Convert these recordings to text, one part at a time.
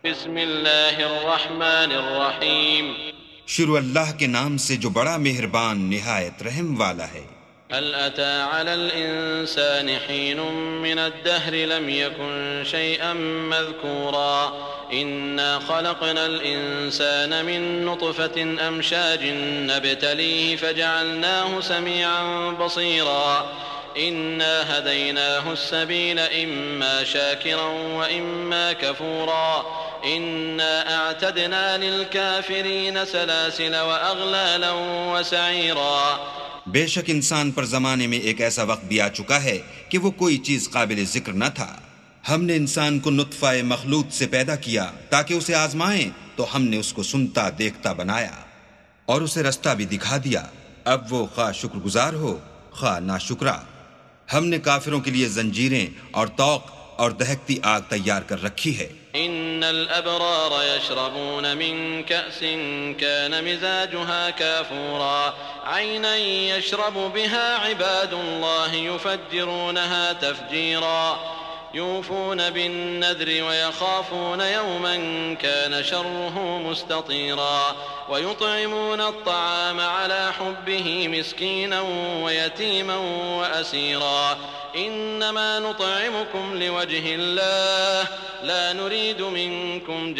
بسم اللہ الرحمن الرحیم شروع اللہ کے نام سے جو بڑا مہربان نہایت رحم والا ہے۔ هل أتى على الإنسان حين من الدهر لم يكن شيئا مذكورا إنا خلقنا الإنسان من نطفة أمشاج نبتليه فجعلناه سميعا بصيرا إنا هديناه السبيل إما شاكرا وإما كفورا إنا أعتدنا للكافرين سلاسل وأغلالا وسعيرا۔ بے شک انسان پر زمانے میں ایک ایسا وقت بھی آ چکا ہے کہ وہ کوئی چیز قابل ذکر نہ تھا۔ ہم نے انسان کو نطفہ مخلوط سے پیدا کیا تاکہ اسے آزمائیں، تو ہم نے اس کو سنتا دیکھتا بنایا اور اسے رستہ بھی دکھا دیا۔ اب وہ خواہ شکر گزار ہو خواہ ناشکرا۔ ہم نے کافروں کے لیے زنجیریں اور طوق اور دہکتی آگ تیار کر رکھی ہے۔ ان الابرار يشربون من كأس كان مزاجها كافورا عينا يشرب بها عباد الله يفجرونها تفجيرا يوفون بالنذر ويخافون يوما كان شره مستطيرا ويطعمون الطعام على حبه مسكينا ويتيما وأسيرا إنما نطعمكم لوجه الله لا نريد منكم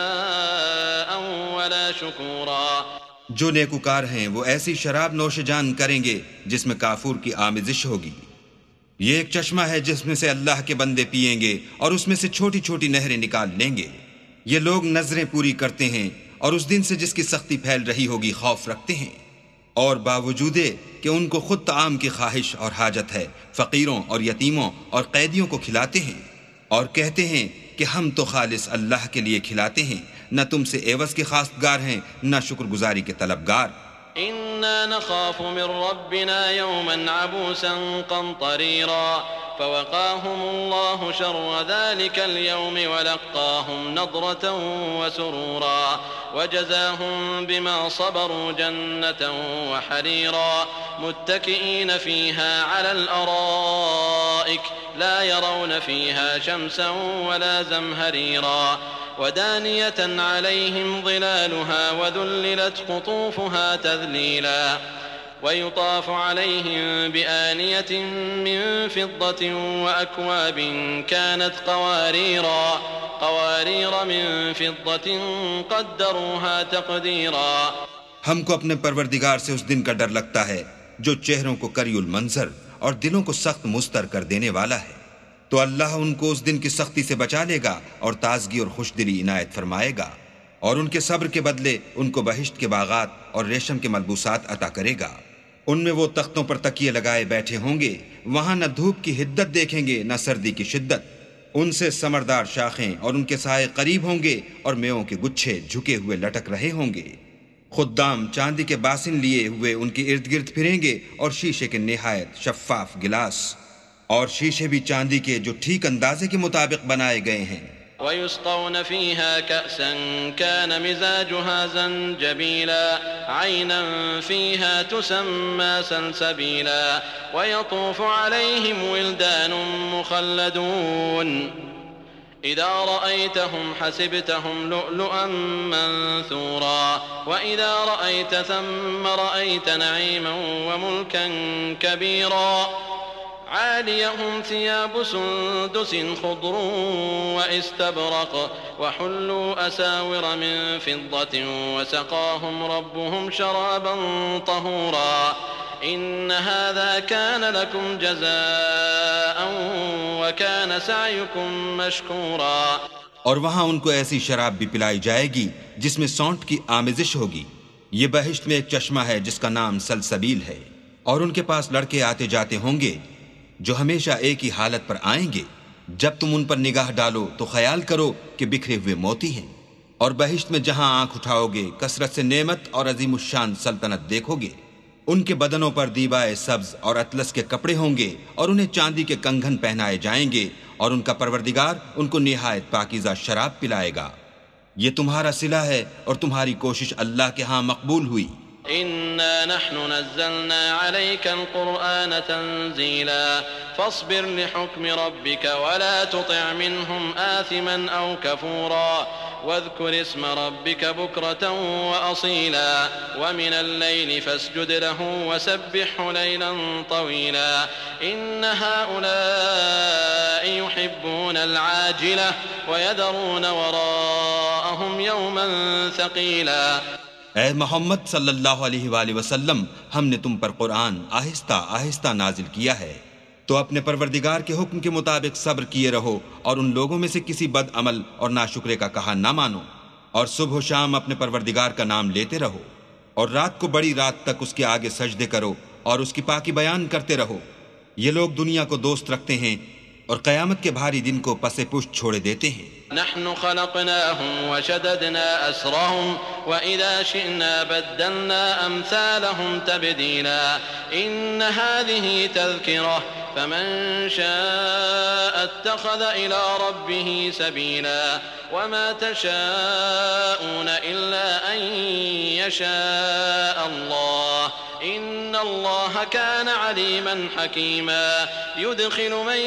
جزاء ولا شكورا۔ جو نیکوکار ہیں وہ ایسی شراب نوش جان کریں گے جس میں کافور کی آمیزش ہوگی۔ یہ ایک چشمہ ہے جس میں سے اللہ کے بندے پیئیں گے اور اس میں سے چھوٹی چھوٹی نہریں نکال لیں گے۔ یہ لوگ نذریں پوری کرتے ہیں اور اس دن سے جس کی سختی پھیل رہی ہوگی خوف رکھتے ہیں، اور باوجود کہ ان کو خود طعام کی خواہش اور حاجت ہے فقیروں اور یتیموں اور قیدیوں کو کھلاتے ہیں، اور کہتے ہیں کہ ہم تو خالص اللہ کے لیے کھلاتے ہیں، نہ تم سے عوض کے خواستگار ہیں نہ شکر گزاری کے طلبگار۔ إنا نخاف من ربنا يوما عبوسا قمطريرا فوقاهم الله شر ذلك اليوم ولقاهم نضرة وسرورا وجزاهم بما صبروا جنة وحريرا متكئين فيها على الأرائك لا يرون فيها شمسا ولا زمهريرا ودانية عليهم ظلالها وذللت قطوفها تذليلا ويطاف عليهم بآنية من فضة وأكواب كانت قوارير من فضة قدروها تقديرا۔ ہم کو اپنے پروردگار سے اس دن کا ڈر لگتا ہے جو چہروں کو کری المنظر اور دلوں کو سخت مستر کر دینے والا ہے، تو اللہ ان کو اس دن کی سختی سے بچا لے گا اور تازگی اور خوش دلی عنایت فرمائے گا، اور ان کے صبر کے بدلے ان کو بہشت کے باغات اور ریشم کے ملبوسات عطا کرے گا۔ ان میں وہ تختوں پر تکیے لگائے بیٹھے ہوں گے، وہاں نہ دھوپ کی حدت دیکھیں گے نہ سردی کی شدت۔ ان سے ثمردار شاخیں اور ان کے سائے قریب ہوں گے، اور میووں کے گچھے جھکے ہوئے لٹک رہے ہوں گے۔ خدام چاندی کے باسن لیے ہوئے ان کے ارد گرد پھریں گے، اور شیشے کے نہایت شفاف گلاس، اور شیشے بھی چاندی کے جو ٹھیک اندازے کے مطابق بنائے گئے ہیں۔ ويسقون فيها كأسا كان مزاجها زنجبيلا عينا فيها تسمى سلسبيلا ويطوف عليهم ولدان مخلدون إذا رأيتهم حسبتهم لؤلؤا منثورا وإذا رأيت ثم رأيت نعيما وملكا كبيرا عاليهم ثياب سندس خضر واستبرق وحلوا أساور من فضة وسقاهم ربهم شرابا طهورا إن هذا كان لكم جزاء وكان سعيكم مشكورا۔ اور وہاں ان کو ایسی شراب بھی پلائی جائے گی جس میں سونٹ کی آمیزش ہوگی۔ یہ بہشت میں ایک چشمہ ہے جس کا نام سلسبیل ہے، اور ان کے پاس لڑکے آتے جاتے ہوں گے جو ہمیشہ ایک ہی حالت پر آئیں گے۔ جب تم ان پر نگاہ ڈالو تو خیال کرو کہ بکھرے ہوئے موتی ہیں، اور بہشت میں جہاں آنکھ اٹھاؤ گے کثرت سے نعمت اور عظیم الشان سلطنت دیکھو گے۔ ان کے بدنوں پر دیبائے سبز اور اطلس کے کپڑے ہوں گے، اور انہیں چاندی کے کنگھن پہنائے جائیں گے، اور ان کا پروردگار ان کو نہایت پاکیزہ شراب پلائے گا۔ یہ تمہارا صلہ ہے اور تمہاری کوشش اللہ کے ہاں مقبول ہوئی۔ إنا نحن نزلنا عليك القرآن تنزيلا فاصبر لحكم ربك ولا تطع منهم آثما أو كفورا واذكر اسم ربك بكرة وأصيلا ومن الليل فاسجد له وسبحه ليلا طويلا إن هؤلاء يحبون العاجلة ويذرون وراءهم يوما ثقيلا. اے محمد صلی اللہ علیہ وآلہ وسلم، ہم نے تم پر قرآن آہستہ آہستہ نازل کیا ہے، تو اپنے پروردگار کے حکم کے مطابق صبر کیے رہو اور ان لوگوں میں سے کسی بد عمل اور ناشکرے کا کہا نہ مانو، اور صبح و شام اپنے پروردگار کا نام لیتے رہو، اور رات کو بڑی رات تک اس کے آگے سجدے کرو اور اس کی پاکی بیان کرتے رہو. یہ لوگ دنیا کو دوست رکھتے ہیں اور قیامت کے بھاری دن کو پس پشت چھوڑے دیتے ہیں. نحن خلقناهم وشددنا أسرهم وإذا شئنا بدلنا أمثالهم تبديلا إن هذه تذكرة فمن شاء اتخذ إلى ربه سبيلا وما تشاءون إلا أن يشاء الله إن الله كان عليما حكيما يدخل من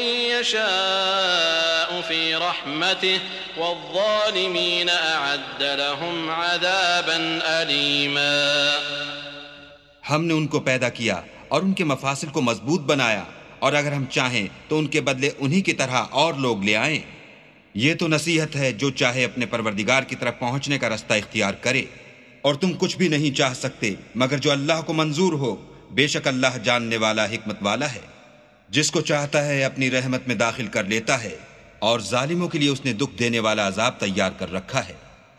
يشاء في رحمته والظالمين أعد لهم عذابا أليما. ہم نے ان کو پیدا کیا اور ان کے مفاصل کو مضبوط بنایا، اور اگر ہم چاہیں تو ان کے بدلے انہی کی طرح اور لوگ لے آئیں. یہ تو نصیحت ہے، جو چاہے اپنے پروردگار کی طرف پہنچنے کا رستہ اختیار کرے، اور تم کچھ بھی نہیں چاہ سکتے مگر جو اللہ کو منظور ہو. بے شک اللہ جاننے والا حکمت والا ہے، جس کو چاہتا ہے اپنی رحمت میں داخل کر لیتا ہے، اور ظالموں کے لیے اس نے دکھ دینے والا عذاب تیار کر رکھا ہے.